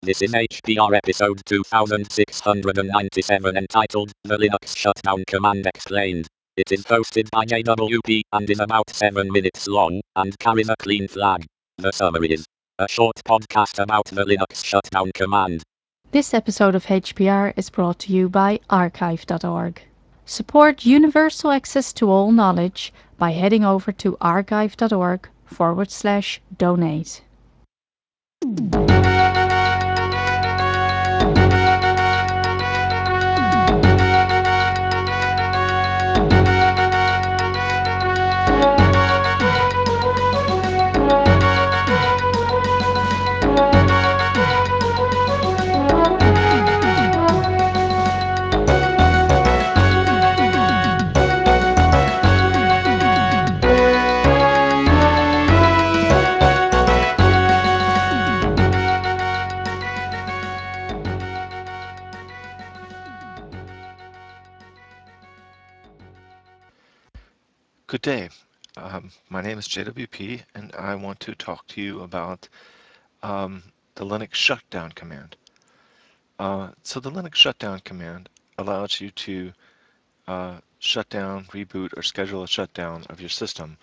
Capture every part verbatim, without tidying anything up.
This is H P R episode two thousand six hundred ninety-seven entitled The Linux Shutdown Command Explained. It is hosted by J W P and is about seven minutes long and carries a clean flag. The summary is a short podcast about the Linux shutdown command. This episode of H P R is brought to you by archive dot org. Support universal access to all knowledge by heading over to archive dot org forward slash donate. Good day. Um, my name is J W P, and I want to talk to you about um, the Linux shutdown command. Uh, so the Linux shutdown command allows you to uh, shut down, reboot, or schedule a shutdown of your system.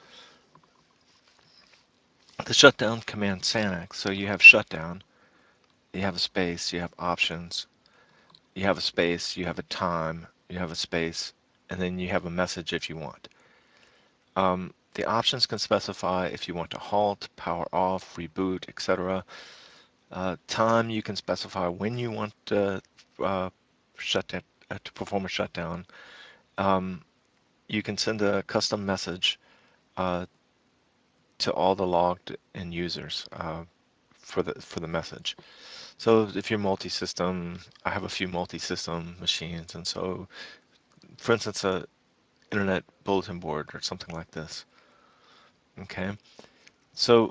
The shutdown command S A N X, so you have shutdown, you have a space, you have options, you have a space, you have a time, you have a space, and then you have a message if you want. Um, the options can specify if you want to halt, power off, reboot, et cetera. Uh, time, you can specify when you want to uh, shut down, uh, to perform a shutdown. Um, you can send a custom message uh, to all the logged in users uh, for the for the message. So if you're multi-system, I have a few multi-system machines, and so, for instance, a internet bulletin board or something like this. Okay, so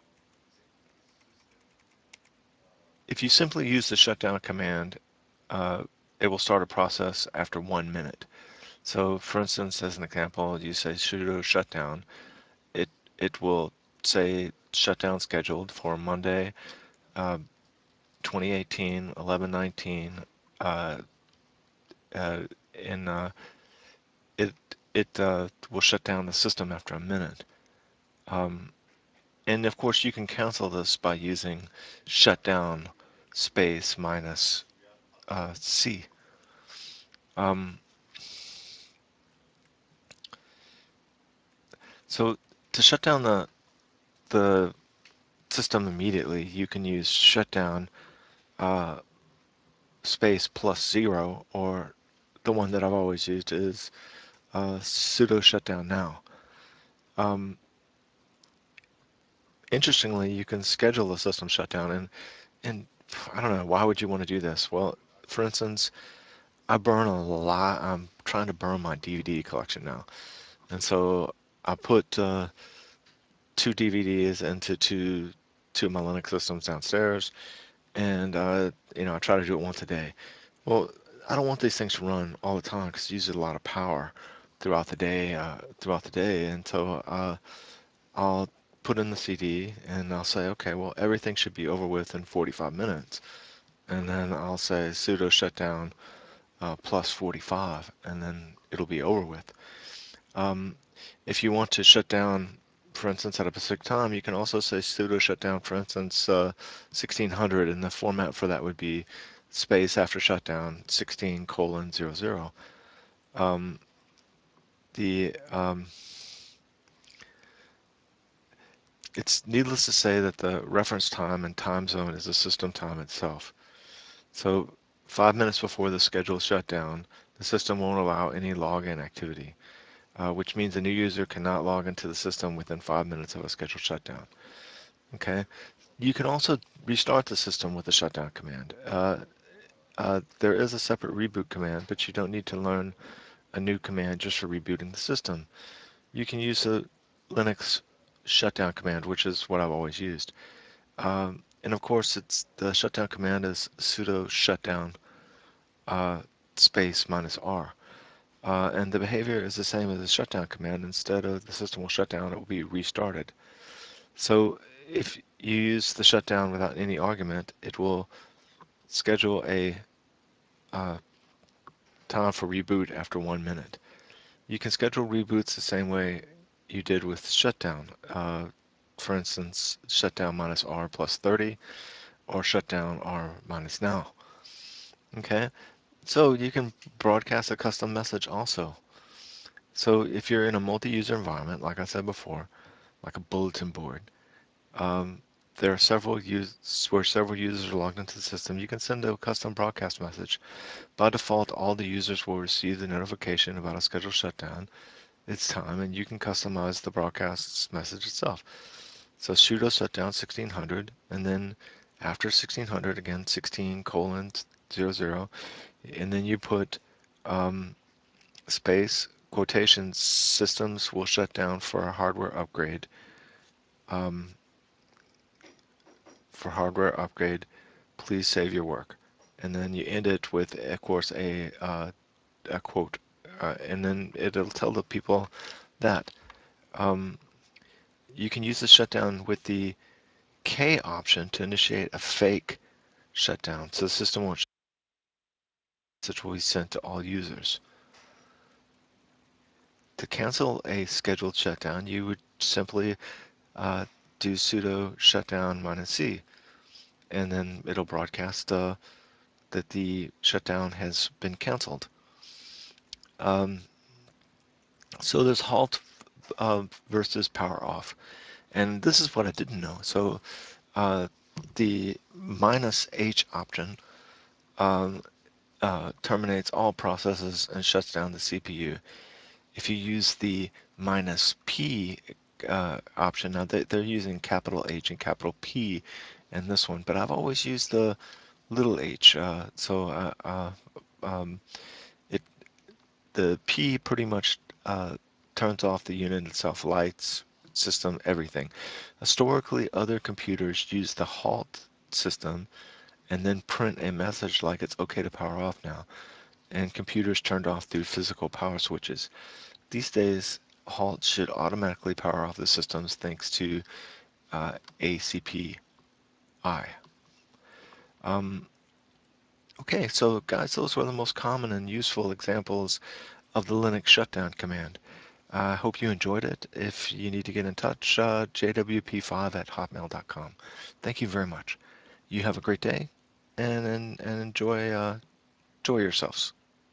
if you simply use the shutdown command, uh, it will start a process after one minute. So for instance, as an example, you say sudo shutdown. It it will say shutdown scheduled for Monday, uh, twenty eighteen, eleven nineteen, uh, uh, and uh, it it uh, will shut down the system after a minute. Um, and of course, you can cancel this by using shutdown space minus uh, C. Um, so to shut down the the system immediately, you can use shutdown uh, space plus zero, or the one that I've always used is uh, sudo shutdown now. Um, interestingly, you can schedule a system shutdown, and and I don't know, why would you want to do this? Well, for instance, I burn a lot. I'm trying to burn my D V D collection now, and so I put uh, two D V Ds into two two of my Linux systems downstairs, and uh, you know I try to do it once a day. Well, I don't want these things to run all the time because it uses a lot of power throughout the day, uh, throughout the day, and so uh, I'll put in the C D and I'll say, okay, well, everything should be over with in forty-five minutes, and then I'll say sudo shutdown uh, plus forty-five, and then it'll be over with. Um, if you want to shut down, for instance, at a specific time, you can also say sudo shutdown, for instance, uh, sixteen hundred, and the format for that would be space after shutdown sixteen colon zero zero. Um, the um, it's needless to say that the reference time and time zone is the system time itself. So five minutes before the scheduled shutdown, the system won't allow any login activity, uh, which means a new user cannot log into the system within five minutes of a scheduled shutdown. Okay. You can also restart the system with the shutdown command. Uh, uh, there is a separate reboot command, but you don't need to learn a new command just for rebooting the system. You can use the Linux shutdown command, which is what I've always used. Um, and of course, it's the shutdown command is sudo shutdown uh, space minus R. Uh, and the behavior is the same as the shutdown command. Instead of the system will shut down, it will be restarted. So if you use the shutdown without any argument, it will schedule a uh, time for reboot after one minute. You can schedule reboots the same way you did with shutdown. Uh, for instance, shutdown minus R plus thirty or shutdown R minus now. Okay, so you can broadcast a custom message also. So if you're in a multi-user environment, like I said before, like a bulletin board, um, there are several use where several users are logged into the system. You can send a custom broadcast message. By default, all the users will receive the notification about a scheduled shutdown, its time, and you can customize the broadcast message itself. So sudo shutdown sixteen hundred, and then after sixteen hundred, again sixteen colon zero zero, and then you put um, space quotations systems will shut down for a hardware upgrade. Um, for hardware upgrade, please save your work. And then you end it with, of course, a uh, a quote, uh, and then it'll tell the people that um, you can use the shutdown with the K option to initiate a fake shutdown, so the system won't. Message will be sent to all users. To cancel a scheduled shutdown, you would simply uh, do sudo shutdown minus C, and then it'll broadcast uh, that the shutdown has been canceled. Um, so there's halt uh, versus power off, and this is what I didn't know. So uh, the minus H option um, uh, terminates all processes and shuts down the C P U. If you use the minus P uh, option, now they, they're using capital H and capital P in this one, but I've always used the little h. Uh, so uh, uh, um, it the P pretty much uh, turns off the unit itself, lights, system, everything. Historically, other computers use the halt system and then print a message like it's okay to power off now, and computers turned off through physical power switches. These days, halt should automatically power off the systems thanks to uh, A C P I. Um, okay, so guys, those were the most common and useful examples of the Linux shutdown command. I hope you enjoyed it. If you need to get in touch, uh, j w p five at hotmail dot com. Thank you very much. You have a great day, and and, and enjoy uh, enjoy yourselves.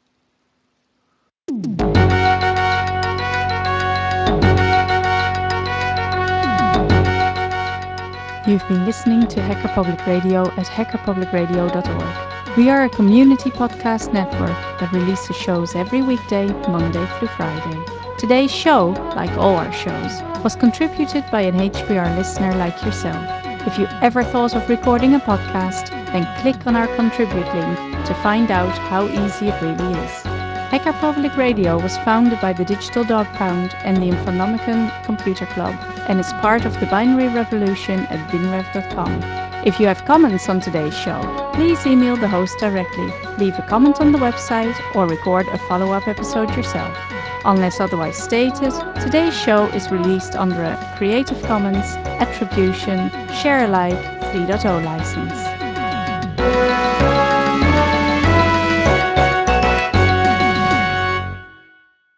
You've been listening to Hacker Public Radio at hacker public radio dot org. We are a community podcast network that releases shows every weekday, Monday through Friday. Today's show, like all our shows, was contributed by an H P R listener like yourself. If you ever thought of recording a podcast, then click on our contribute link to find out how easy it really is. Hacker Public Radio was founded by the Digital Dog Pound and the Infonomicon Computer Club and is part of the binary revolution at binrev dot com. If you have comments on today's show, please email the host directly, leave a comment on the website, or record a follow-up episode yourself. Unless otherwise stated, today's show is released under a Creative Commons Attribution Share Alike three point oh license.